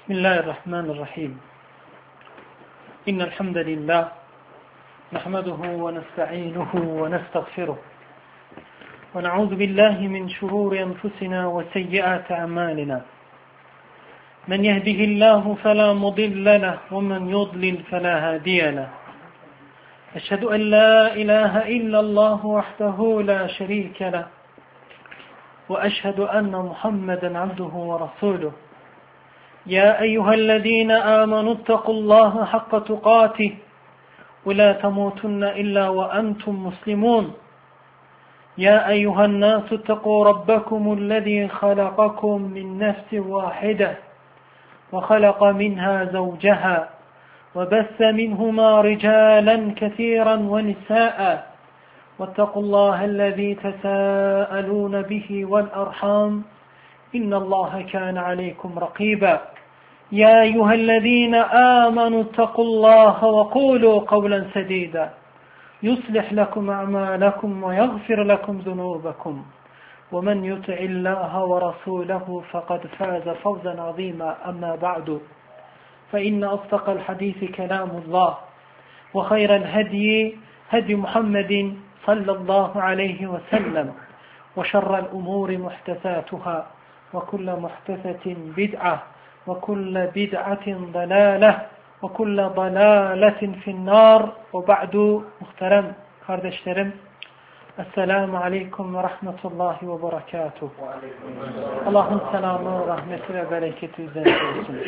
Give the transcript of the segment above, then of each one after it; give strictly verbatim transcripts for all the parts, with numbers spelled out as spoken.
بسم الله الرحمن الرحيم إن الحمد لله نحمده ونستعينه ونستغفره ونعوذ بالله من شرور أنفسنا وسيئات أعمالنا من يهده الله فلا مضل له ومن يضلل فلا هادي له أشهد أن لا إله إلا الله وحده لا شريك له وأشهد أن محمدا عبده ورسوله يا أيها الذين آمنوا اتقوا الله حق تقاته ولا تموتن إلا وأنتم مسلمون يا أيها الناس اتقوا ربكم الذي خلقكم من نفس واحدة وخلق منها زوجها وبث منهما رجالا كثيرا ونساء واتقوا الله الذي تساءلون به والأرحام إن الله كان عليكم رقيبا يا أيها الذين آمنوا اتقوا الله وقولوا قولا سديدا يصلح لكم أعمالكم ويغفر لكم ذنوبكم ومن يطع الله ورسوله فقد فاز فوزا عظيما أما بعد فإن أصدق الحديث كلام الله وخير الهدي هدي محمد صلى الله عليه وسلم وشر الأمور محدثاتها وكل محدثة بدعة وكل بدعة ضلالة وكل ضلالة في النار وبعد muhterem kardeşlerim Esselamu Aleyküm ve Rahmetullahi ve Berekatuhu. Allah'ın selamı, rahmeti ve bereketi üzerine olsun.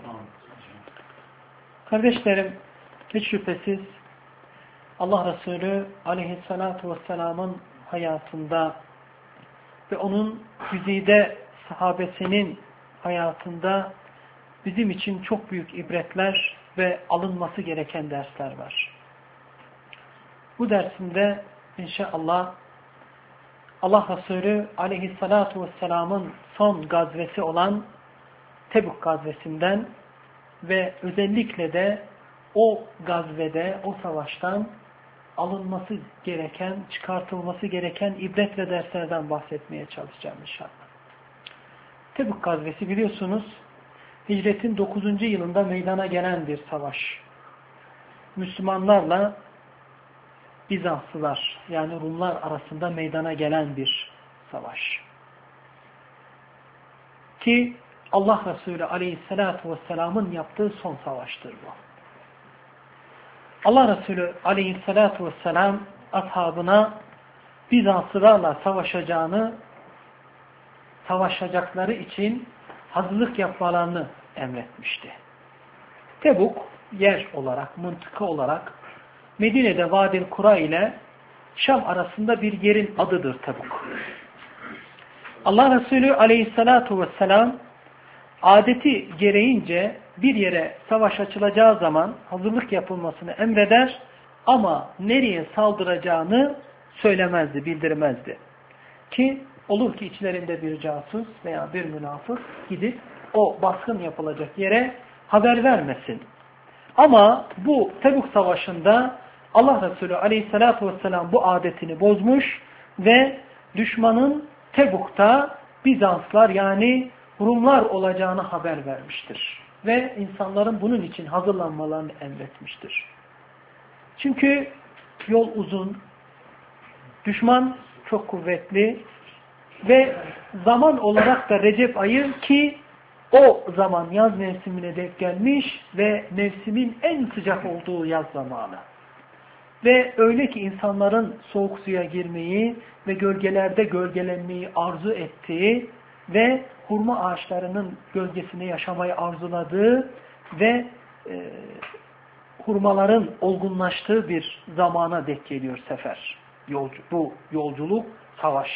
Kardeşlerim, hiç şüphesiz Allah Resulü Aleyhisselatü Vesselam'ın hayatında ve onun güzide sahabesinin hayatında bizim için çok büyük ibretler ve alınması gereken dersler var. Bu dersimde inşallah Allah Resulü Aleyhisselatü Vesselam'ın son gazvesi olan Tebuk gazvesinden ve özellikle de o gazvede, o savaştan alınması gereken, çıkartılması gereken ibret ve derslerden bahsetmeye çalışacağım inşallah. Tebuk gazvesi biliyorsunuz Hicretin dokuzuncu yılında meydana gelen bir savaş. Müslümanlarla Bizanslılar yani Rumlar arasında meydana gelen bir savaş. Ki Allah Resulü Aleyhisselatü Vesselam'ın yaptığı son savaştır bu. Allah Resulü Aleyhisselatü Vesselam ashabına Bizanslılarla savaşacağını, savaşacakları için hazırlık yapmalarını emretmişti. Tebuk yer olarak, mıntıka olarak Medine'de Vadil Kura ile Şam arasında bir yerin adıdır Tebuk. Allah Resulü Aleyhisselatü Vesselam adeti gereğince bir yere savaş açılacağı zaman hazırlık yapılmasını emreder ama nereye saldıracağını söylemezdi, bildirmezdi. Ki olur ki içlerinde bir casus veya bir münafık gidip o baskın yapılacak yere haber vermesin. Ama bu Tebuk Savaşı'nda Allah Resulü Aleyhisselatü Vesselam bu adetini bozmuş ve düşmanın Tebuk'ta Bizanslar yani Rumlar olacağını haber vermiştir. Ve insanların bunun için hazırlanmalarını emretmiştir. Çünkü yol uzun, düşman çok kuvvetli ve zaman olarak da Recep ayı ki o zaman yaz mevsimine denk gelmiş ve mevsimin en sıcak olduğu yaz zamanı. Ve öyle ki insanların soğuk suya girmeyi ve gölgelerde gölgelenmeyi arzu ettiği ve hurma ağaçlarının gölgesinde yaşamayı arzuladığı ve e, hurmaların olgunlaştığı bir zamana denk geliyor sefer. Yolcu, bu yolculuk, savaş.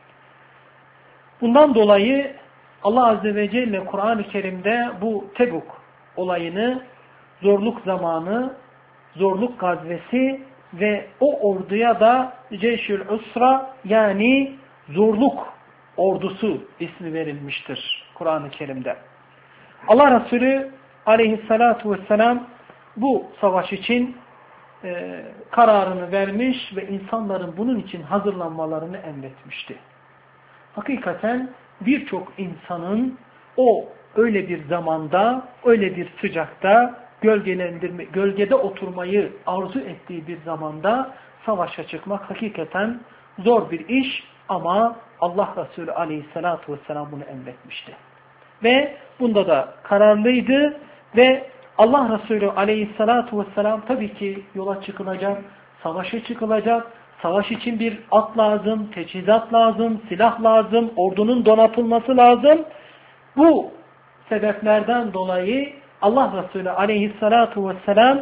Bundan dolayı Allah Azze ve Celle Kur'an-ı Kerim'de bu Tebuk olayını zorluk zamanı, zorluk gazvesi ve o orduya da Ceşül Usra yani zorluk ordusu ismi verilmiştir Kur'an-ı Kerim'de. Allah Resulü Aleyhisselatü Vesselam bu savaş için e, kararını vermiş ve insanların bunun için hazırlanmalarını emretmişti. Hakikaten birçok insanın o öyle bir zamanda, öyle bir sıcakta, gölgelendirme, gölgede oturmayı arzu ettiği bir zamanda savaşa çıkmak hakikaten zor bir iş ama Allah Resulü aleyhissalatu vesselam bunu emretmişti. Ve bunda da kararlıydı ve Allah Resulü aleyhissalatu vesselam tabii ki yola çıkılacak, savaşa çıkılacak, savaş için bir at lazım, teçhizat lazım, silah lazım, ordunun donatılması lazım. Bu sebeplerden dolayı Allah Resulü aleyhissalatu vesselam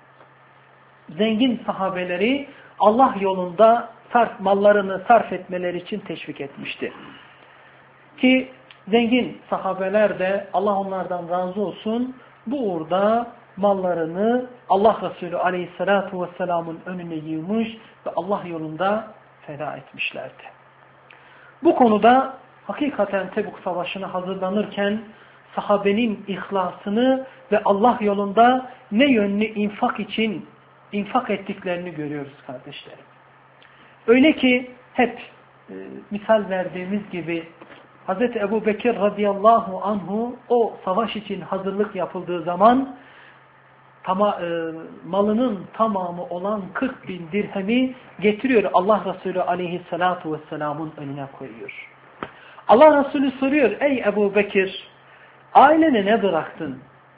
zengin sahabeleri Allah yolunda sarf, mallarını sarf etmeleri için teşvik etmişti. Ki zengin sahabeler de Allah onlardan razı olsun bu uğurda mallarını Allah Resulü aleyhissalatu vesselamın önüne yığmış ve Allah yolunda feda etmişlerdi. Bu konuda hakikaten Tebuk Savaşı'na hazırlanırken sahabenin ihlasını ve Allah yolunda ne yönlü infak için infak ettiklerini görüyoruz kardeşlerim. Öyle ki hep e, misal verdiğimiz gibi Hazreti Ebu Bekir radıyallahu anhu o savaş için hazırlık yapıldığı zaman tama, e, malının tamamı olan kırk bin dirhemi getiriyor Allah Resulü aleyhissalatu vesselamın önüne koyuyor. Allah Resulü soruyor, ey Ebu Bekir ailene ne bıraktın?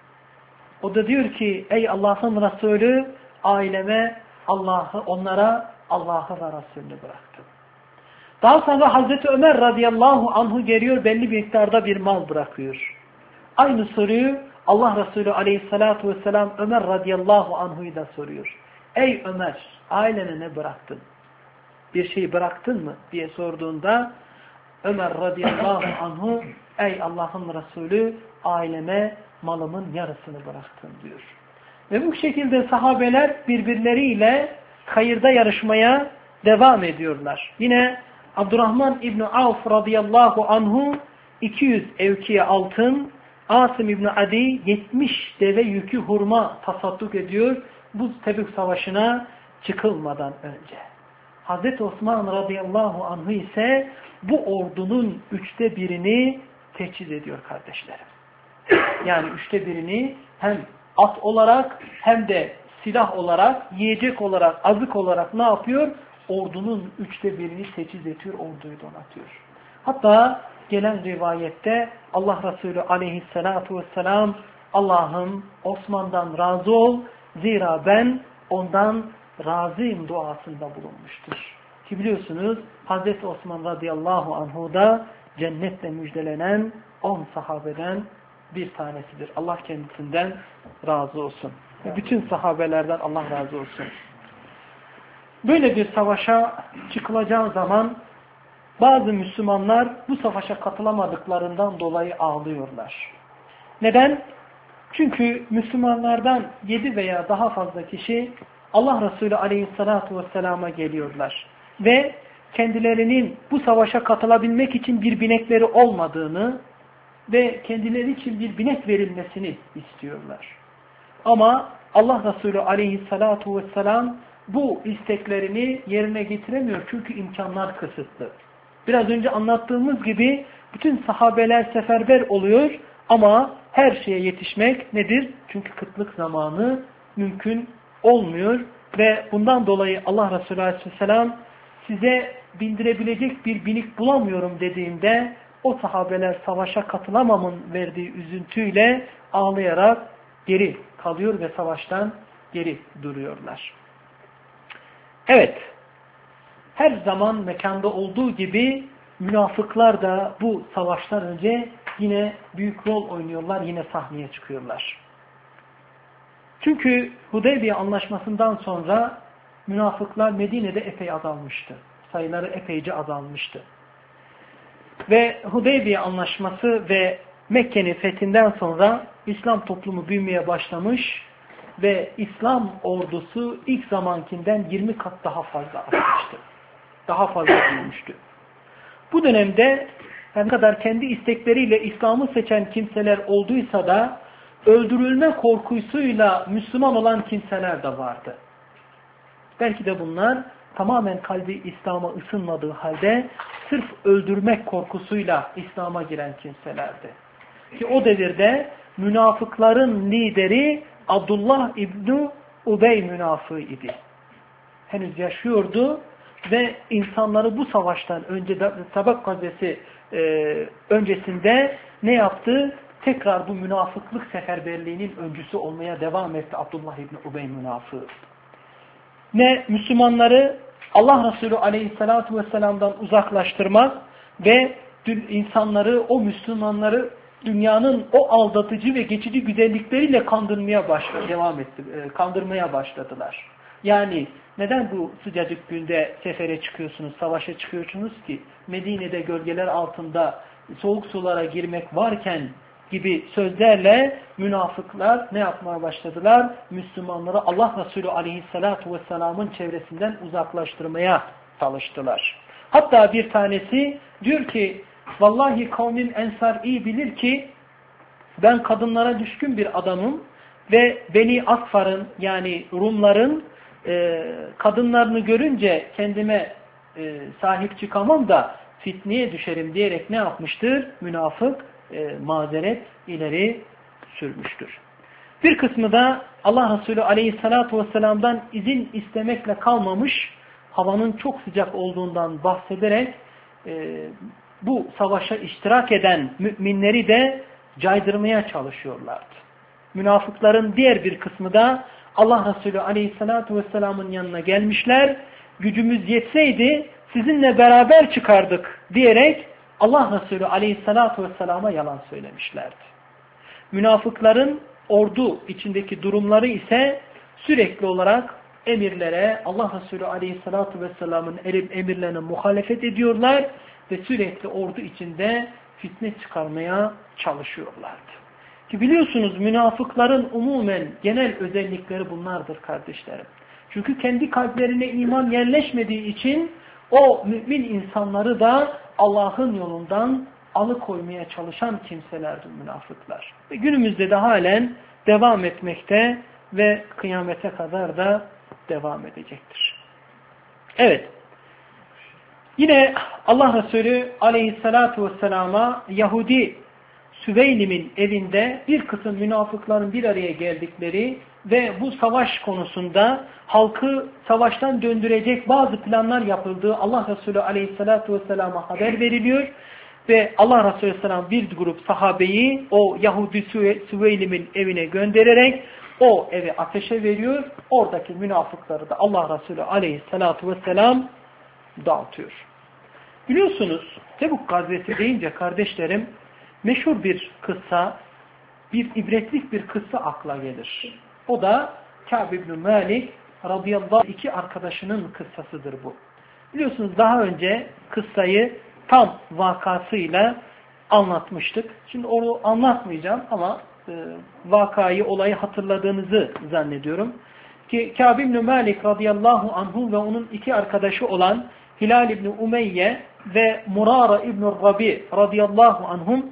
O da diyor ki ey Allah'ın Resulü aileme Allah'ı onlara Allah'ı ve Resulünü bıraktım. Daha sonra Hazreti Ömer radıyallahu anhu geliyor belli bir miktarda bir mal bırakıyor. Aynı soruyu Allah Resulü aleyhissalatu vesselam Ömer radıyallahu anhu'yu da soruyor. Ey Ömer ailene ne bıraktın? Bir şey bıraktın mı diye sorduğunda Ömer radıyallahu anhu ey Allah'ın Resulü aileme malımın yarısını bıraktım diyor. Ve bu şekilde sahabeler birbirleriyle hayırda yarışmaya devam ediyorlar. Yine Abdurrahman İbni Avf radıyallahu anhu iki yüz evkiye altın, Asım İbni Adi yetmiş deve yükü hurma tasadduk ediyor bu Tebük Savaşı'na çıkılmadan önce. Hazreti Osman radıyallahu anhu ise bu ordunun üçte birini teçhiz ediyor kardeşlerim. Yani üçte birini hem at olarak hem de silah olarak, yiyecek olarak, azık olarak ne yapıyor? Ordunun üçte birini teçhiz ediyor, orduyu donatıyor. Hatta gelen rivayette Allah Resulü aleyhissalatu vesselam Allah'ım Osman'dan razı ol, zira ben ondan razıyım duasında bulunmuştur. Ki biliyorsunuz Hazreti Osman radıyallahu anhu da cennetle müjdelenen on sahabeden bir tanesidir. Allah kendisinden razı olsun. Ve bütün sahabelerden Allah razı olsun. Böyle bir savaşa çıkılacağı zaman bazı Müslümanlar bu savaşa katılamadıklarından dolayı ağlıyorlar. Neden? Çünkü Müslümanlardan yedi veya daha fazla kişi Allah Resulü aleyhissalatu vesselama geliyorlar. Ve kendilerinin bu savaşa katılabilmek için bir binekleri olmadığını ve kendileri için bir binek verilmesini istiyorlar. Ama Allah Resulü aleyhissalatu vesselam bu isteklerini yerine getiremiyor çünkü imkanlar kısıtlı. Biraz önce anlattığımız gibi bütün sahabeler seferber oluyor ama her şeye yetişmek nedir? Çünkü kıtlık zamanı mümkün olmuyor ve bundan dolayı Allah Resulü aleyhisselam size bindirebilecek bir binik bulamıyorum dediğinde o sahabeler savaşa katılamamın verdiği üzüntüyle ağlayarak geri kalıyor ve savaştan geri duruyorlar. Evet, her zaman mekanda olduğu gibi münafıklar da bu savaştan önce yine büyük rol oynuyorlar, yine sahneye çıkıyorlar. Çünkü Hudeybiye anlaşmasından sonra münafıklar Medine'de epey azalmıştı. Sayıları epeyce azalmıştı. Ve Hudeybiye anlaşması ve Mekke'nin fethinden sonra İslam toplumu büyümeye başlamış ve İslam ordusu ilk zamankinden yirmi kat daha fazla artmıştı. Daha fazla büyümüştü. Bu dönemde ne kadar kendi istekleriyle İslam'ı seçen kimseler olduysa da öldürülme korkusuyla Müslüman olan kimseler de vardı. Belki de bunlar tamamen kalbi İslam'a ısınmadığı halde sırf öldürmek korkusuyla İslam'a giren kimselerdi. Ki o devirde münafıkların lideri Abdullah İbni Ubey münafığı idi. Henüz yaşıyordu ve insanları bu savaştan önce Tabak gazvesi e, öncesinde ne yaptı? Tekrar bu münafıklık seferberliğinin öncüsü olmaya devam etti Abdullah İbni Ubey münafığı. Ne Müslümanları Allah Resulü Aleyhisselatü Vesselam'dan uzaklaştırmak ve insanları, o Müslümanları dünyanın o aldatıcı ve geçici güzellikleriyle kandırmaya başladı, devam etti, kandırmaya başladılar. Yani neden bu sıcacık günde sefere çıkıyorsunuz, savaşa çıkıyorsunuz ki? Medine'de gölgeler altında soğuk sulara girmek varken gibi sözlerle münafıklar ne yapmaya başladılar? Müslümanları Allah Resulü Aleyhisselatü Vesselam'ın çevresinden uzaklaştırmaya çalıştılar. Hatta bir tanesi diyor ki, vallahi kavmim Ensar iyi bilir ki ben kadınlara düşkün bir adamım ve Beni Asfar'ın yani Rumların e, kadınlarını görünce kendime e, sahip çıkamam da fitneye düşerim diyerek ne yapmıştır? Münafık e, mazeret ileri sürmüştür. Bir kısmı da Allah Resulü Aleyhisselatü Vesselam'dan izin istemekle kalmamış, havanın çok sıcak olduğundan bahsederek e, bu savaşa iştirak eden müminleri de caydırmaya çalışıyorlardı. Münafıkların diğer bir kısmı da Allah Resulü Aleyhisselatü Vesselam'ın yanına gelmişler, gücümüz yetseydi sizinle beraber çıkardık diyerek Allah Resulü Aleyhisselatü Vesselam'a yalan söylemişlerdi. Münafıkların ordu içindeki durumları ise sürekli olarak emirlere, Allah Resulü Aleyhisselatü Vesselam'ın emirlerine muhalefet ediyorlar ve sürekli ordu içinde fitne çıkarmaya çalışıyorlardı. Ki biliyorsunuz münafıkların umumen genel özellikleri bunlardır kardeşlerim. Çünkü kendi kalplerine iman yerleşmediği için o mümin insanları da Allah'ın yolundan alıkoymaya çalışan kimselerdir münafıklar. Ve günümüzde de halen devam etmekte ve kıyamete kadar da devam edecektir. Evet. Yine Allah Resulü Aleyhisselatü Vesselam'a Yahudi Süveylim'in evinde bir kısım münafıkların bir araya geldikleri ve bu savaş konusunda halkı savaştan döndürecek bazı planlar yapıldığı Allah Resulü Aleyhisselatü Vesselam'a haber veriliyor. Ve Allah Resulü Aleyhisselam bir grup sahabeyi o Yahudi Süveylim'in evine göndererek o evi ateşe veriyor. Oradaki münafıkları da Allah Resulü Aleyhisselatü Vesselam dağıtıyor. Biliyorsunuz Tebuk gazvesi deyince kardeşlerim meşhur bir kıssa, bir ibretlik bir kıssa akla gelir. O da Kâb ibn Malik radıyallahu anh iki arkadaşının kıssasıdır bu. Biliyorsunuz daha önce kıssayı tam vakasıyla anlatmıştık. Şimdi onu anlatmayacağım ama e, vakayı, olayı hatırladığınızı zannediyorum. Ki Kâb ibn Malik radıyallahu anhu ve onun iki arkadaşı olan Hilal ibn Umeyye ve Murara ibn Rabi radıyallahu anhum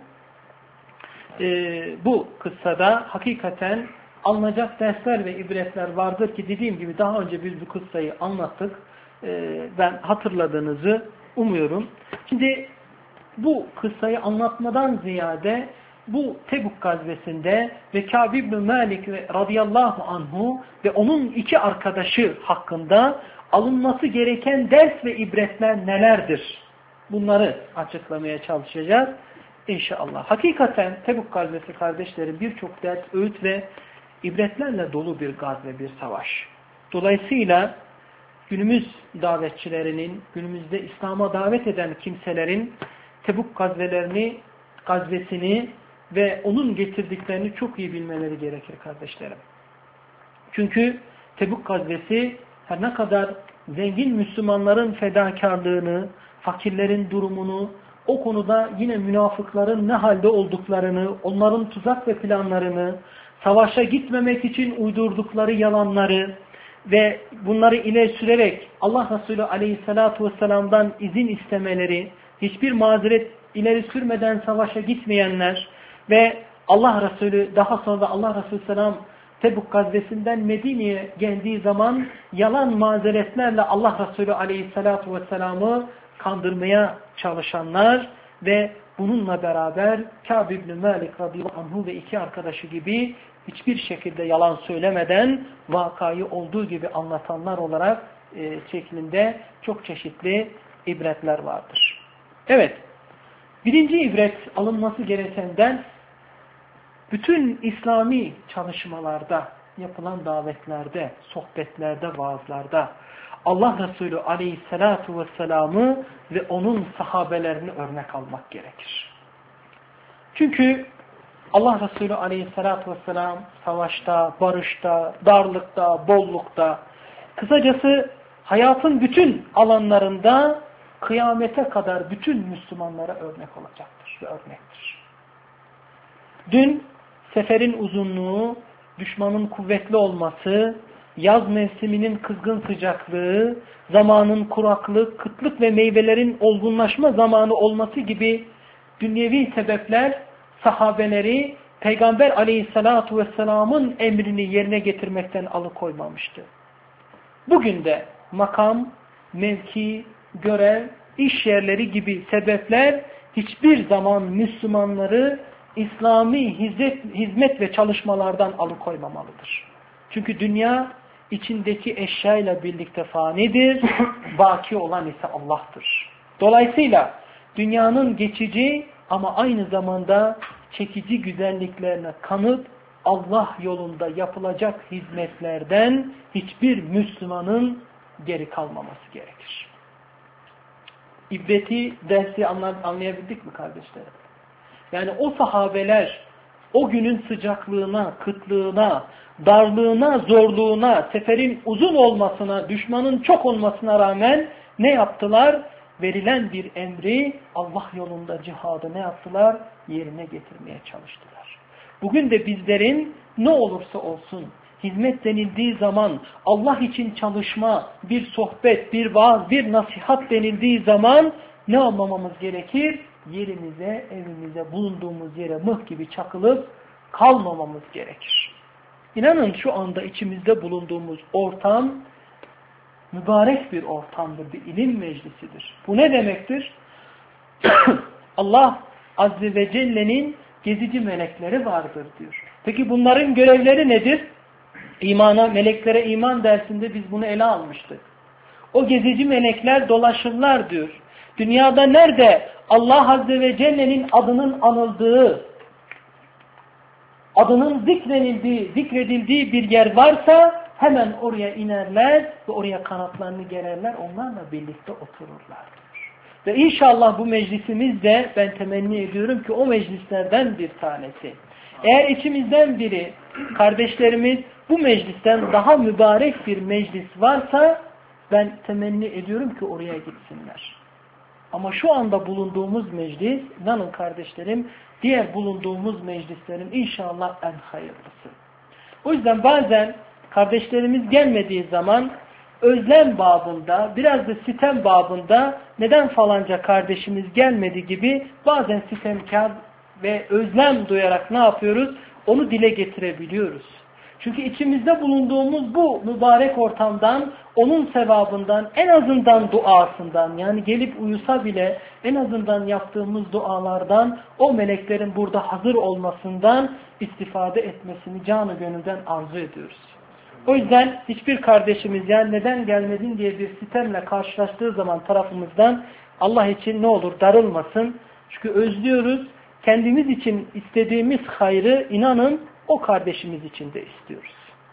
e, bu kıssada hakikaten alınacak dersler ve ibretler vardır ki dediğim gibi daha önce biz bu kıssayı anlattık. E, ben hatırladığınızı umuyorum. Şimdi bu kıssayı anlatmadan ziyade bu Tebuk gazvesinde ve Kâb ibn Malik radıyallahu anhu ve onun iki arkadaşı hakkında alınması gereken ders ve ibretler nelerdir? Bunları açıklamaya çalışacağız inşallah. Hakikaten Tebuk gazvesi kardeşlerim birçok ders, öğüt ve ibretlerle dolu bir gazve, bir savaş. Dolayısıyla günümüz davetçilerinin, günümüzde İslam'a davet eden kimselerin Tebuk gazvelerini, gazvesini ve onun getirdiklerini çok iyi bilmeleri gerekir kardeşlerim. Çünkü Tebuk gazvesi her ne kadar zengin Müslümanların fedakarlığını, fakirlerin durumunu, o konuda yine münafıkların ne halde olduklarını, onların tuzak ve planlarını, savaşa gitmemek için uydurdukları yalanları ve bunları ileri sürerek Allah Resulü Aleyhisselatü Vesselam'dan izin istemeleri, hiçbir mazeret ileri sürmeden savaşa gitmeyenler ve Allah Resulü daha sonra Allah Resulü Selam Tebuk gazvesinden Medine'ye geldiği zaman yalan mazeretlerle Allah Resulü Aleyhisselatü Vesselam'ı kandırmaya çalışanlar ve bununla beraber Kâb ibn Malik radıyallahu anhu ve iki arkadaşı gibi hiçbir şekilde yalan söylemeden vakayı olduğu gibi anlatanlar olarak e, şeklinde çok çeşitli ibretler vardır. Evet, birinci ibret alınması gereken ders, bütün İslami çalışmalarda, yapılan davetlerde, sohbetlerde, vaazlarda Allah Resulü aleyhissalatu vesselam'ı ve onun sahabelerini örnek almak gerekir. Çünkü Allah Resulü aleyhissalatu vesselam savaşta, barışta, darlıkta, bollukta, kısacası hayatın bütün alanlarında kıyamete kadar bütün Müslümanlara örnek olacaktır ve örnektir. Dün seferin uzunluğu, düşmanın kuvvetli olması, yaz mevsiminin kızgın sıcaklığı, zamanın kuraklık, kıtlık ve meyvelerin olgunlaşma zamanı olması gibi dünyevi sebepler sahabeleri Peygamber aleyhissalatu vesselamın emrini yerine getirmekten alıkoymamıştı. Bugün de makam, mevki, görev, iş yerleri gibi sebepler hiçbir zaman Müslümanları İslami hizmet, hizmet ve çalışmalardan alıkoymamalıdır. Çünkü dünya içindeki eşyayla birlikte fanidir, baki olan ise Allah'tır. Dolayısıyla dünyanın geçici ama aynı zamanda çekici güzelliklerine kanıp Allah yolunda yapılacak hizmetlerden hiçbir Müslümanın geri kalmaması gerekir. İbreti, dersi anlayabildik mi kardeşlerim? Yani o sahabeler o günün sıcaklığına, kıtlığına, darlığına, zorluğuna, seferin uzun olmasına, düşmanın çok olmasına rağmen ne yaptılar? Verilen bir emri Allah yolunda cihadı ne yaptılar? Yerine getirmeye çalıştılar. Bugün de bizlerin ne olursa olsun hizmet denildiği zaman, Allah için çalışma, bir sohbet, bir vaaz, bir nasihat denildiği zaman ne olmamamız gerekir? Yerimize, evimize, bulunduğumuz yere mıh gibi çakılıp kalmamamız gerekir. İnanın şu anda içimizde bulunduğumuz ortam mübarek bir ortamdır, bir ilim meclisidir. Bu ne demektir? Allah Azze ve Celle'nin gezici melekleri vardır diyor. Peki bunların görevleri nedir? İmana, meleklere iman dersinde biz bunu ele almıştık. O gezici melekler dolaşırlar diyor. Dünyada nerede Allah Azze ve Celle'nin adının anıldığı, adının zikredildiği, zikredildiği bir yer varsa hemen oraya inerler ve oraya kanatlarını gererler, onlarla birlikte otururlar. Ve inşallah bu meclisimiz de ben temenni ediyorum ki o meclislerden bir tanesi. Eğer içimizden biri, kardeşlerimiz bu meclisten daha mübarek bir meclis varsa ben temenni ediyorum ki oraya gitsinler. Ama şu anda bulunduğumuz meclis, inanın kardeşlerim, diğer bulunduğumuz meclislerin inşallah en hayırlısı. O yüzden bazen kardeşlerimiz gelmediği zaman özlem babında, biraz da sitem babında neden falanca kardeşimiz gelmedi gibi bazen sitemkar ve özlem duyarak ne yapıyoruz? Onu dile getirebiliyoruz. Çünkü içimizde bulunduğumuz bu mübarek ortamdan, onun sevabından, en azından duasından, yani gelip uyusa bile en azından yaptığımız dualardan, o meleklerin burada hazır olmasından istifade etmesini canı gönülden arzu ediyoruz. O yüzden hiçbir kardeşimiz yani neden gelmedin diye bir sitemle karşılaştığı zaman tarafımızdan Allah için ne olur darılmasın. Çünkü özlüyoruz. Kendimiz için istediğimiz hayrı inanın o kardeşimiz için de istiyoruz.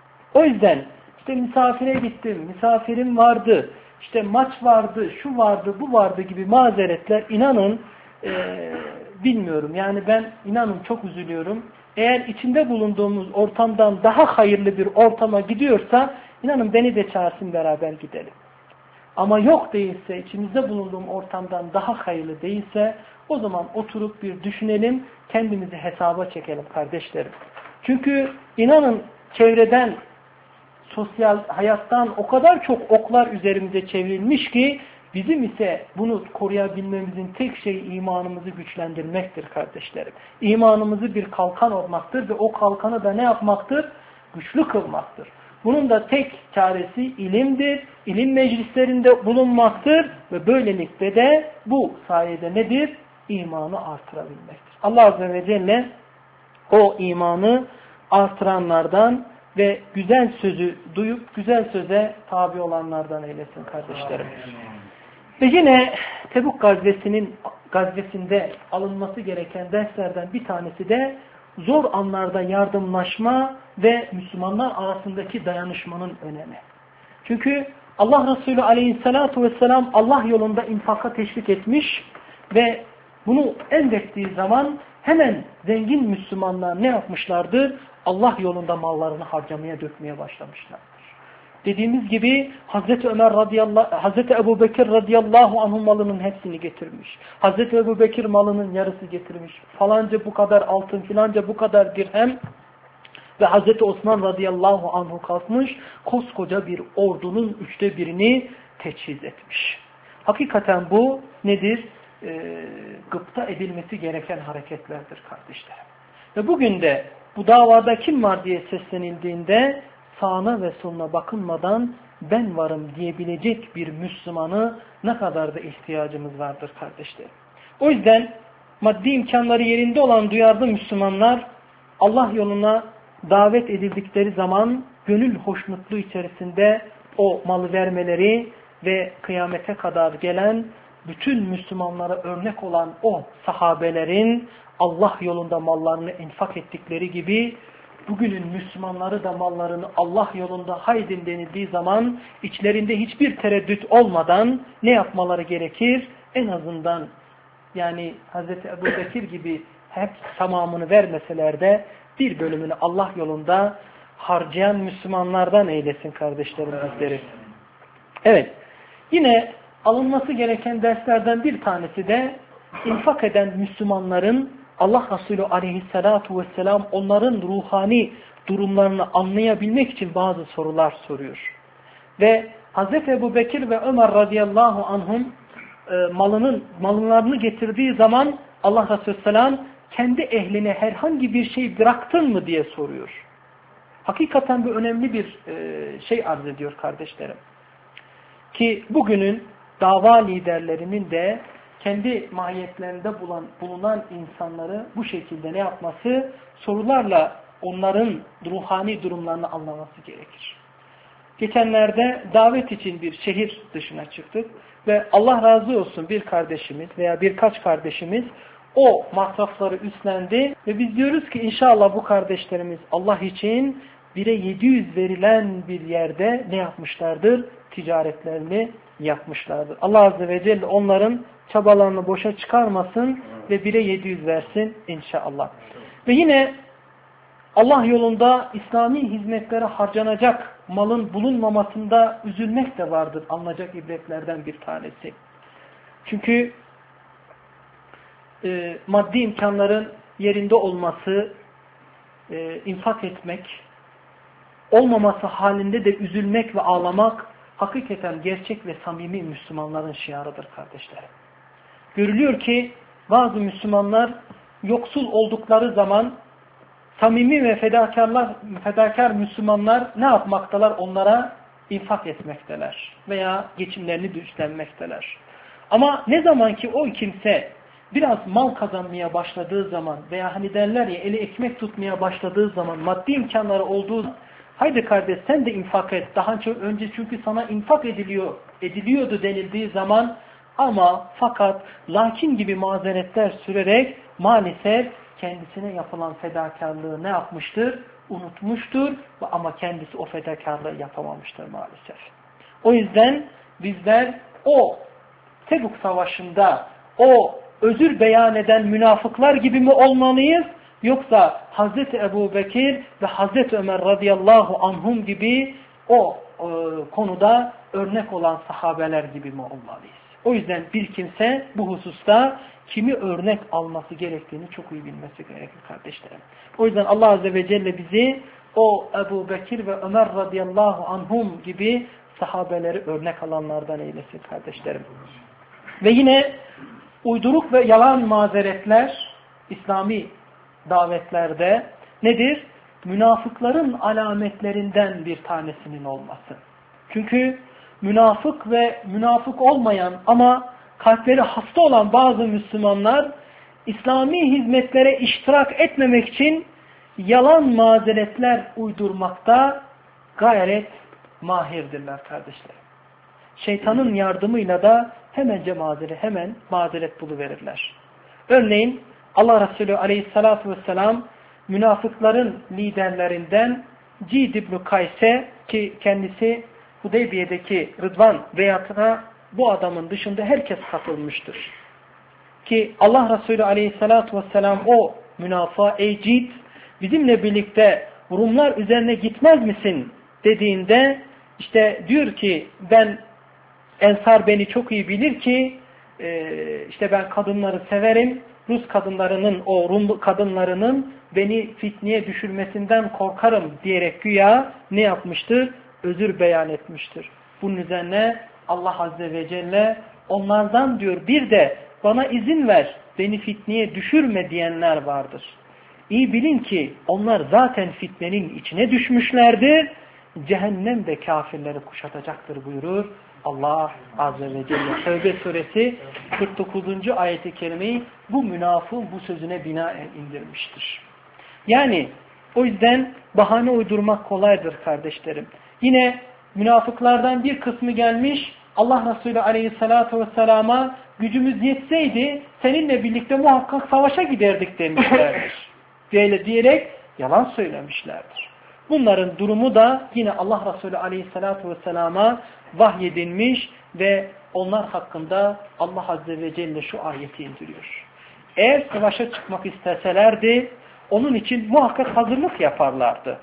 O yüzden işte misafire gittim, misafirim vardı, işte maç vardı, şu vardı, bu vardı gibi mazeretler inanın e, bilmiyorum. Yani ben inanın çok üzülüyorum. Eğer içinde bulunduğumuz ortamdan daha hayırlı bir ortama gidiyorsa inanın beni de çağırsın beraber gidelim. Ama yok değilse, içimizde bulunduğum ortamdan daha hayırlı değilse o zaman oturup bir düşünelim, kendimizi hesaba çekelim kardeşlerim. Çünkü inanın çevreden, sosyal hayattan o kadar çok oklar üzerimize çevrilmiş ki bizim ise bunu koruyabilmemizin tek şeyi imanımızı güçlendirmektir kardeşlerim. İmanımızı bir kalkan olmaktır ve o kalkanı da ne yapmaktır? Güçlü kılmaktır. Bunun da tek çaresi ilimdir, ilim meclislerinde bulunmaktır ve böylelikle de bu sayede nedir? imanı artırabilmektir. Allah Azze ve Celle o imanı artıranlardan ve güzel sözü duyup güzel söze tabi olanlardan eylesin kardeşlerim. Ve yine Tebuk gazvesinin gazvesinde alınması gereken derslerden bir tanesi de zor anlarda yardımlaşma ve Müslümanlar arasındaki dayanışmanın önemi. Çünkü Allah Resulü Aleyhisselatü Vesselam Allah yolunda infaka teşvik etmiş ve bunu emrettiği zaman hemen zengin Müslümanlar ne yapmışlardır? Allah yolunda mallarını harcamaya, dökmeye başlamışlardır. Dediğimiz gibi Hazreti Ömer radıyallahu, Hazreti Ebu Bekir radıyallahu anh'ın malının hepsini getirmiş. Hazreti Ebu Bekir malının yarısı getirmiş. Falanca bu kadar altın, filanca bu kadar dirhem. Ve Hazreti Osman radıyallahu anh'u kalkmış, koskoca bir ordunun üçte birini teçhiz etmiş. Hakikaten bu nedir? E, gıpta edilmesi gereken hareketlerdir kardeşlerim. Ve bugün de bu davada kim var diye seslenildiğinde sağına ve soluna bakılmadan ben varım diyebilecek bir Müslümanı ne kadar da ihtiyacımız vardır kardeşlerim. O yüzden maddi imkanları yerinde olan duyarlı Müslümanlar Allah yoluna davet edildikleri zaman gönül hoşnutluğu içerisinde o malı vermeleri ve kıyamete kadar gelen bütün Müslümanlara örnek olan o sahabelerin Allah yolunda mallarını infak ettikleri gibi bugünün Müslümanları da mallarını Allah yolunda haydin denildiği zaman içlerinde hiçbir tereddüt olmadan ne yapmaları gerekir? En azından yani Hazreti Ebu Bekir gibi hep tamamını vermeseler de bir bölümünü Allah yolunda harcayan Müslümanlardan eylesin kardeşlerim bizleri. Evet. Yine alınması gereken derslerden bir tanesi de infak eden Müslümanların Allah Resulü aleyhissalatu vesselam onların ruhani durumlarını anlayabilmek için bazı sorular soruyor. Ve Hazreti Ebu Bekir ve Ömer radıyallahu anhum e, malının mallarını getirdiği zaman Allah Resulü selam kendi ehline herhangi bir şey bıraktın mı diye soruyor. Hakikaten bu önemli bir e, şey arz ediyor kardeşlerim. Ki bugünün dava liderlerinin de kendi mahiyetlerinde bulunan, bulunan insanları bu şekilde ne yapması? Sorularla onların ruhani durumlarını anlaması gerekir. Geçenlerde davet için bir şehir dışına çıktık ve Allah razı olsun bir kardeşimiz veya birkaç kardeşimiz o masrafları üstlendi ve biz diyoruz ki inşallah bu kardeşlerimiz Allah için bire yedi yüz verilen bir yerde ne yapmışlardır? Ticaretlerini yapmışlardır. Allah Azze ve Celle onların çabalarını boşa çıkarmasın ve bire yedi yüz versin inşallah. Ve yine Allah yolunda İslami hizmetlere harcanacak malın bulunmamasında üzülmek de vardır. Alınacak ibretlerden bir tanesi. Çünkü e, maddi imkanların yerinde olması, e, infak etmek, olmaması halinde de üzülmek ve ağlamak hakikaten gerçek ve samimi Müslümanların şiarıdır kardeşlerim. Görülüyor ki bazı Müslümanlar yoksul oldukları zaman samimi ve fedakarlar, fedakar Müslümanlar ne yapmaktalar? Onlara infak etmekteler veya geçimlerini üstlenmekteler. Ama ne zaman ki o kimse biraz mal kazanmaya başladığı zaman veya hani derler ya eli ekmek tutmaya başladığı zaman maddi imkanları olduğu zaman haydi kardeş sen de infak et. Daha önce çünkü sana infak ediliyor, ediliyordu denildiği zaman ama fakat lakin gibi mazeretler sürerek maalesef kendisine yapılan fedakarlığı ne yapmıştır? Unutmuştur ama kendisi o fedakarlığı yapamamıştır maalesef. O yüzden bizler o Tebuk Savaşı'nda o özür beyan eden münafıklar gibi mi olmalıyız? Yoksa Hazreti Ebu Bekir ve Hazreti Ömer radıyallahu anhum gibi o e, konuda örnek olan sahabeler gibi mi olmalıyız? O yüzden bir kimse bu hususta kimi örnek alması gerektiğini çok iyi bilmesi gerekir kardeşlerim. O yüzden Allah Azze ve Celle bizi o Ebu Bekir ve Ömer radıyallahu anhum gibi sahabeleri örnek alanlardan eylesin kardeşlerim. Ve yine uyduruk ve yalan mazeretler İslami davetlerde nedir? Münafıkların alametlerinden bir tanesinin olması. Çünkü münafık ve münafık olmayan ama kalpleri hasta olan bazı Müslümanlar İslami hizmetlere iştirak etmemek için yalan mazeretler uydurmakta gayret mahirdirler kardeşler. Şeytanın yardımıyla da hemence mazeret, hemen mazeret buluverirler. Örneğin Allah Resulü aleyhissalatu vesselam münafıkların liderlerinden Cid İbn-i Kays'e, ki kendisi Hudeybiye'deki Rıdvan beyatına bu adamın dışında herkes katılmıştır. Ki Allah Resulü aleyhissalatu vesselam o münafığa, ey Cid, bizimle birlikte Rumlar üzerine gitmez misin dediğinde işte diyor ki ben, Ensar beni çok iyi bilir ki işte ben kadınları severim. Rus kadınlarının, o Rum kadınlarının beni fitneye düşürmesinden korkarım diyerek güya ne yapmıştır? Özür beyan etmiştir. Bunun üzerine Allah Azze ve Celle onlardan diyor bir de bana izin ver, beni fitneye düşürme diyenler vardır. İyi bilin ki onlar zaten fitnenin içine düşmüşlerdir. Cehennem de kafirleri kuşatacaktır buyurur Allah Azze ve Celle. Tevbe suresi kırk dokuzuncu ayeti kerimeyi bu münafığın bu sözüne binaen indirmiştir. Yani o yüzden bahane uydurmak kolaydır kardeşlerim. Yine münafıklardan bir kısmı gelmiş Allah Resulü aleyhissalatu vesselama gücümüz yetseydi seninle birlikte muhakkak savaşa giderdik demişlerdir. Böyle diyerek yalan söylemişlerdir. Bunların durumu da yine Allah Resulü aleyhissalatu vesselama vahyedilmiş ve onlar hakkında Allah Azze ve Celle şu ayeti indiriyor. Eğer savaşa çıkmak isteselerdi onun için muhakkak hazırlık yaparlardı.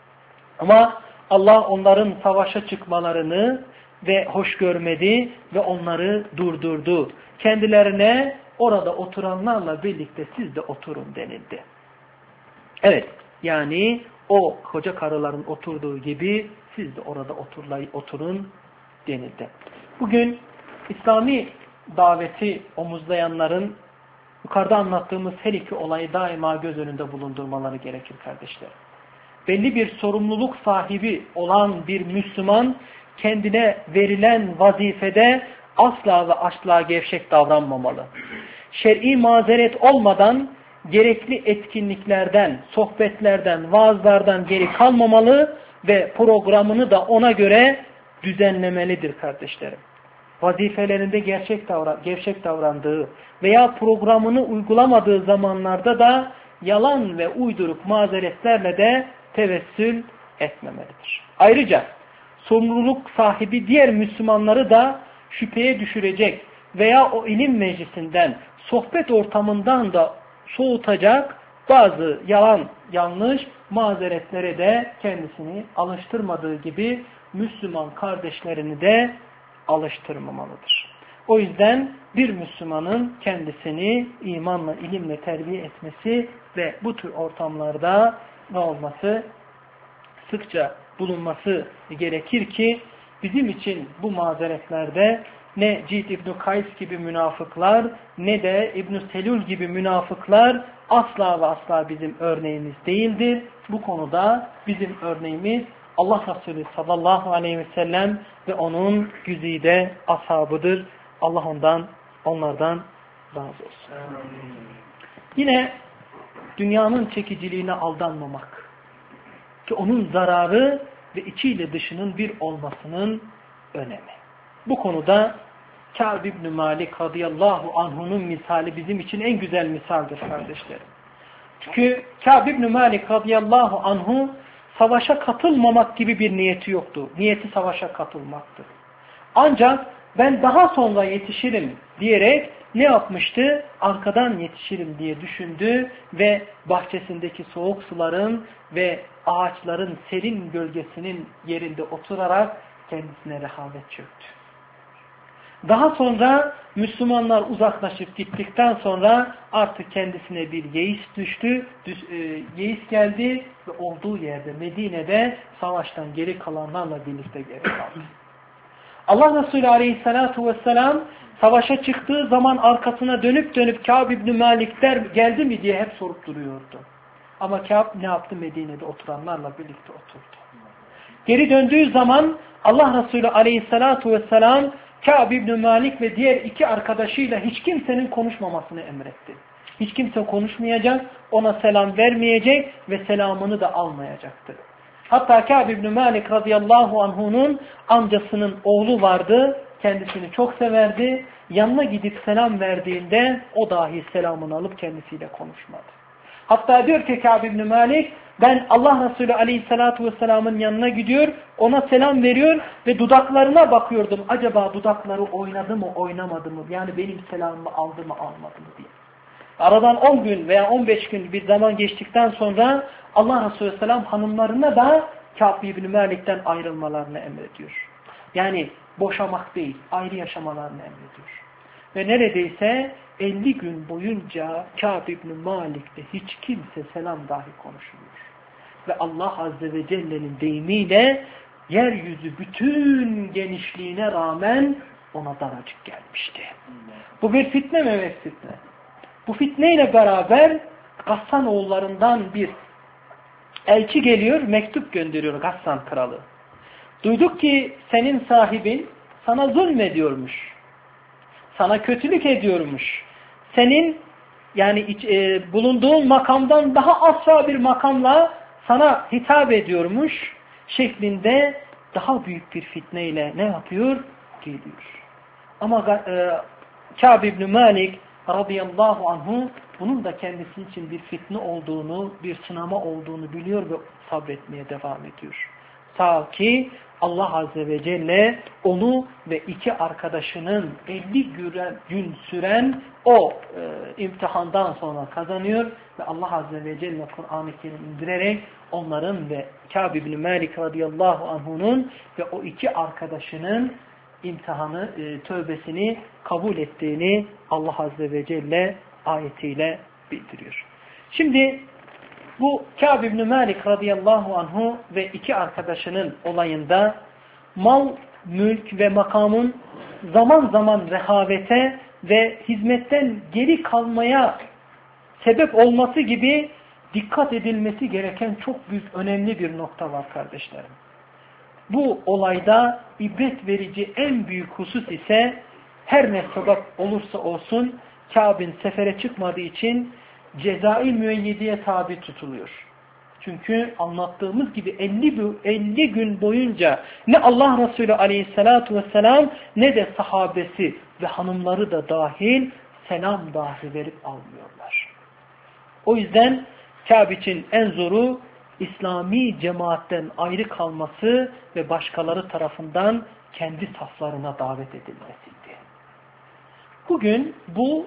Ama Allah onların savaşa çıkmalarını ve hoş görmedi ve onları durdurdu. Kendilerine orada oturanlarla birlikte siz de oturun denildi. Evet, yani o koca karıların oturduğu gibi siz de orada oturun denildi. Bugün İslami daveti omuzlayanların yukarıda anlattığımız her iki olayı daima göz önünde bulundurmaları gerekir kardeşler. Belli bir sorumluluk sahibi olan bir Müslüman kendine verilen vazifede asla ve asla gevşek davranmamalı. Şer'i mazeret olmadan gerekli etkinliklerden, sohbetlerden, vaazlardan geri kalmamalı ve programını da ona göre düzenlemelidir kardeşlerim. Vazifelerinde gerçek davran, gevşek davrandığı veya programını uygulamadığı zamanlarda da yalan ve uyduruk mazeretlerle de tevessül etmemelidir. Ayrıca sorumluluk sahibi diğer Müslümanları da şüpheye düşürecek veya o ilim meclisinden, sohbet ortamından da soğutacak bazı yalan, yanlış mazeretlere de kendisini alıştırmadığı gibi Müslüman kardeşlerini de alıştırmamalıdır. O yüzden bir Müslümanın kendisini imanla, ilimle terbiye etmesi ve bu tür ortamlarda ne olması? Sıkça bulunması gerekir ki bizim için bu mazeretlerde ne Cid İbn-i Kays gibi münafıklar ne de İbn-i Selül gibi münafıklar asla ve asla bizim örneğimiz değildir. Bu konuda bizim örneğimiz Allah Resulü sallallahu aleyhi ve sellem ve onun güzide ashabıdır. Allah ondan, onlardan razı olsun. Yine dünyanın çekiciliğine aldanmamak. Ki onun zararı ve içiyle dışının bir olmasının önemi. Bu konuda Kâb ibn Malik radıyallahu anhu'nun misali bizim için en güzel misaldir kardeşlerim. Çünkü Kâb ibn Malik radıyallahu anhu savaşa katılmamak gibi bir niyeti yoktu. Niyeti savaşa katılmaktı. Ancak ben daha sonra yetişirim diyerek ne yapmıştı? Arkadan yetişirim diye düşündü ve bahçesindeki soğuk suların ve ağaçların serin gölgesinin yerinde oturarak kendisine rehavet çöktü. Daha sonra Müslümanlar uzaklaşıp gittikten sonra artık kendisine bir yeis düştü, yeis geldi ve olduğu yerde Medine'de savaştan geri kalanlarla birlikte geri kaldı. Allah Resulü Aleyhisselatü Vesselam savaşa çıktığı zaman arkasına dönüp dönüp Kâb ibn Malik der, geldi mi diye hep sorup duruyordu. Ama Kâb ne yaptı? Medine'de oturanlarla birlikte oturdu. Geri döndüğü zaman Allah Resulü Aleyhisselatü Vesselam Kâb ibn Malik ve diğer iki arkadaşıyla hiç kimsenin konuşmamasını emretti. Hiç kimse konuşmayacak, ona selam vermeyecek ve selamını da almayacaktı. Hatta Kâb ibn Malik radıyallahu anhu'nun amcasının oğlu vardı. Kendisini çok severdi. Yanına gidip selam verdiğinde o dahi selamını alıp kendisiyle konuşmadı. Hatta diyor ki Kâb ibn Malik, ben Allah Resulü aleyhissalatu vesselamın yanına gidiyor, ona selam veriyor ve dudaklarına bakıyordum. Acaba dudakları oynadı mı, oynamadı mı? Yani benim selamımı aldı mı, almadı mı diye. Aradan on gün veya on beş gün bir zaman geçtikten sonra Allah Resulü Aleyhisselam hanımlarına da Kâb ibn Malik'ten ayrılmalarını emrediyor. Yani boşamak değil, ayrı yaşamalarını emrediyor. Ve neredeyse elli gün boyunca Kâb ibn Malik'te hiç kimse selam dahi konuşmuyor. Ve Allah Azze ve Celle'nin deyimiyle yeryüzü bütün genişliğine rağmen ona daracık gelmişti. Bu bir fitne mi? Evet, fitne. Bu fitneyle beraber Gassan oğullarından bir elçi geliyor, mektup gönderiyor Gassan kralı. Duyduk ki senin sahibin sana zulmediyormuş. Sana kötülük ediyormuş. Senin yani e, bulunduğun makamdan daha asla bir makamla sana hitap ediyormuş şeklinde daha büyük bir fitneyle ne yapıyor? Geliyor. Ama e, Kâb ibn Malik radıyallahu anhu bunun da kendisi için bir fitne olduğunu, bir sınama olduğunu biliyor ve sabretmeye devam ediyor. Ta ki Allah Azze ve Celle onu ve iki arkadaşının elli gün süren o e, imtihandan sonra kazanıyor ve Allah Azze ve Celle Kur'an-ı Kerim indirerek onların ve Kâb ibn Malik radıyallahu anhu'nun ve o iki arkadaşının imtihanı, e, tövbesini kabul ettiğini Allah Azze ve Celle ayetiyle bildiriyor. Şimdi bu Kâb ibn Malik radıyallahu anhu ve iki arkadaşının olayında mal, mülk ve makamın zaman zaman rehavete ve hizmetten geri kalmaya sebep olması gibi dikkat edilmesi gereken çok büyük, önemli bir nokta var kardeşlerim. Bu olayda ibret verici en büyük husus ise her ne sebep olursa olsun Kâb'in sefere çıkmadığı için cezai müeyyideye tabi tutuluyor. Çünkü anlattığımız gibi elli gün boyunca ne Allah Resulü aleyhissalatu vesselam ne de sahabesi ve hanımları da dahil selam dahi verip almıyorlar. O yüzden Kâb için en zoru İslami cemaatten ayrı kalması ve başkaları tarafından kendi saflarına davet edilmesiydi. Bugün bu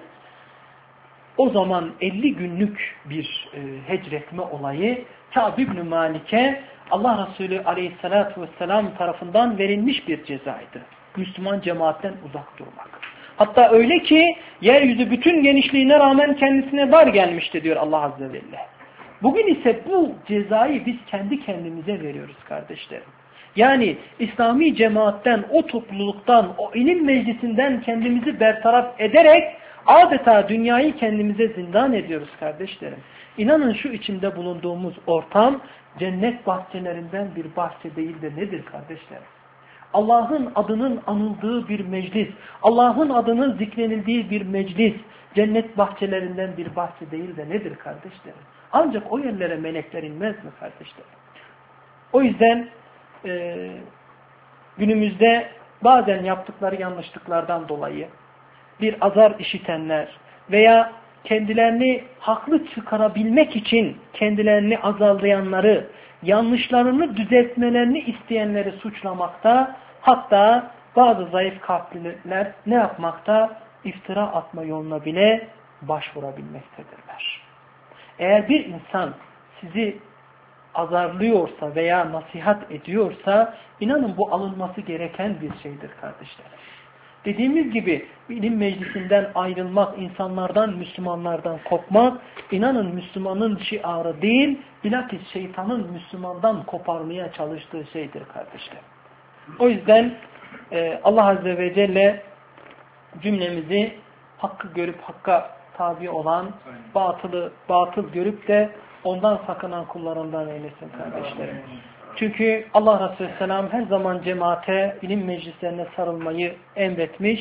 o zaman elli günlük bir e, hecretme olayı Kâb ibn Malik'e Allah Resulü aleyhissalatu vesselam tarafından verilmiş bir cezaydı. Müslüman cemaatten uzak durmak. Hatta öyle ki yeryüzü bütün genişliğine rağmen kendisine dar gelmişti diyor Allah Azze ve Celle. Bugün ise bu cezayı biz kendi kendimize veriyoruz kardeşlerim. Yani İslami cemaatten, o topluluktan, o ilim meclisinden kendimizi bertaraf ederek adeta dünyayı kendimize zindan ediyoruz kardeşlerim. İnanın şu içinde bulunduğumuz ortam cennet bahçelerinden bir bahçe değil de nedir kardeşlerim? Allah'ın adının anıldığı bir meclis, Allah'ın adının zikrenildiği bir meclis, cennet bahçelerinden bir bahçe değil de nedir kardeşlerim? Ancak o yerlere melekler inmez mi kardeşlerim? O yüzden e, günümüzde bazen yaptıkları yanlışlıklardan dolayı bir azar işitenler veya kendilerini haklı çıkarabilmek için kendilerini azarlayanları, yanlışlarını düzeltmelerini isteyenleri suçlamakta, hatta bazı zayıf kalpliler ne yapmakta? İftira atma yoluna bile başvurabilmektedirler. Eğer bir insan sizi azarlıyorsa veya nasihat ediyorsa inanın bu alınması gereken bir şeydir kardeşler. Dediğimiz gibi ilim meclisinden ayrılmak, insanlardan, Müslümanlardan kopmak, inanın Müslümanın şiarı değil, bilakis şeytanın Müslümandan koparmaya çalıştığı şeydir kardeşler. O yüzden e, Allah Azze ve Celle cümlemizi hakkı görüp hakka tabi olan, batılı batıl görüp de ondan sakınan kullarından eylesin kardeşlerim. Çünkü Allah Resulü Selam her zaman cemaate, ilim meclislerine sarılmayı emretmiş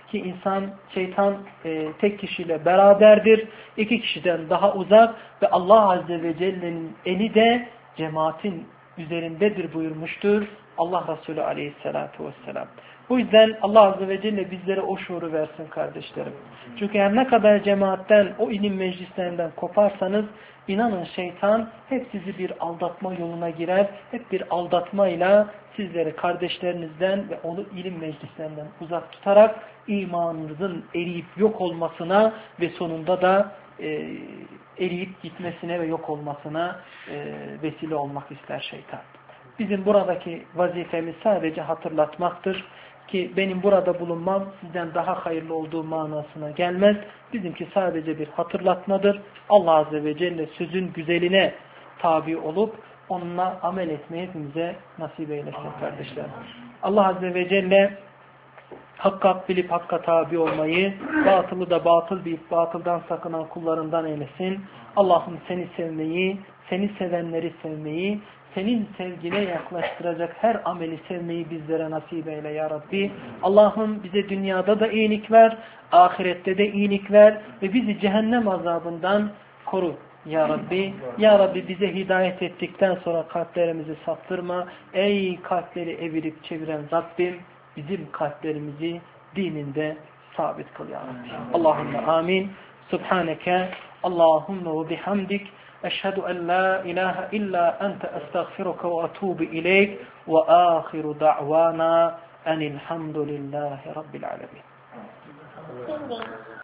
ki insan, şeytan e, tek kişiyle beraberdir. İki kişiden daha uzak ve Allah Azze ve Celle'nin eli de cemaatin üzerindedir buyurmuştur Allah Resulü Aleyhisselatü Vesselam. Bu yüzden Allah Azze ve Celle bizlere o şuuru versin kardeşlerim. Çünkü her ne kadar cemaatten, o ilim meclislerinden koparsanız, inanın şeytan hep sizi bir aldatma yoluna girer. Hep bir aldatmayla sizleri kardeşlerinizden ve onu ilim meclislerinden uzak tutarak imanınızın eriyip yok olmasına ve sonunda da e, eriyip gitmesine ve yok olmasına e, vesile olmak ister şeytan. Bizim buradaki vazifemiz sadece hatırlatmaktır ki benim burada bulunmam sizden daha hayırlı olduğu manasına gelmez. Bizimki sadece bir hatırlatmadır. Allah Azze ve Celle sözün güzeline tabi olup onunla amel etmeyi hepimize nasip eylesin kardeşler. Allah Azze ve Celle hakka bilip hakka tabi olmayı, batılı da batıl bilip batıldan sakınan kullarından eylesin. Allah'ım seni sevmeyi, seni sevenleri sevmeyi, senin sevgine yaklaştıracak her ameli sevmeyi bizlere nasip eyle ya Rabbi. Allah'ım bize dünyada da iyilik ver, ahirette de iyilik ver ve bizi cehennem azabından koru ya Rabbi. Ya Rabbi bize hidayet ettikten sonra kalplerimizi saptırma. Ey kalpleri evirip çeviren Rabbim, bizim kalplerimizi dininde sabit kıl ya Rabbi. Allahümme amin. Subhaneke Allahümme ve bihamdik. أشهد أن لا إله إلا أنت أستغفرك وأتوب إليك وآخر دعوانا أن الحمد لله رب العالمين